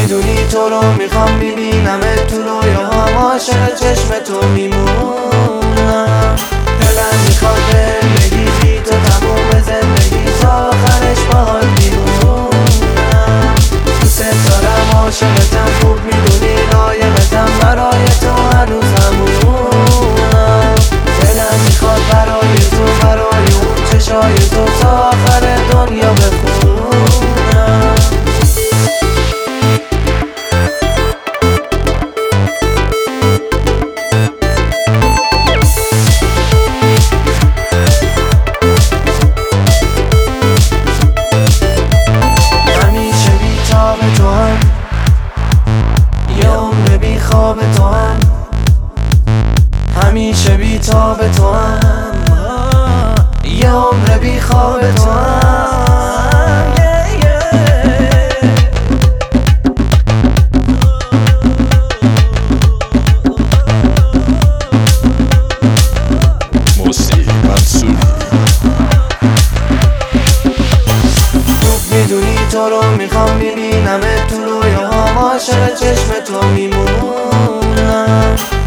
میدونی تو رو میخوام میبینم تو رویاهام عاشق چشم تو میمونم دلم میخواد بهم بگی بی تو تموم زندگی تا آخرش باهات میمونم دوست دارم عاشقتم خوب میدونی لایقتم برای تو هنوز همونم دلم میخواد برای تو برای اون چشای تو تا آخر دنیا بخونم همیشه بی‌تاب تو هم یه عمر بی خواب تو هم همیشه بی‌تاب تو هم یه عمر بی خواب تو هم موسیقی منصوری خوب میدونی تو رو میخوام میبینم تو رویاهام عاشق چشم تو میمونم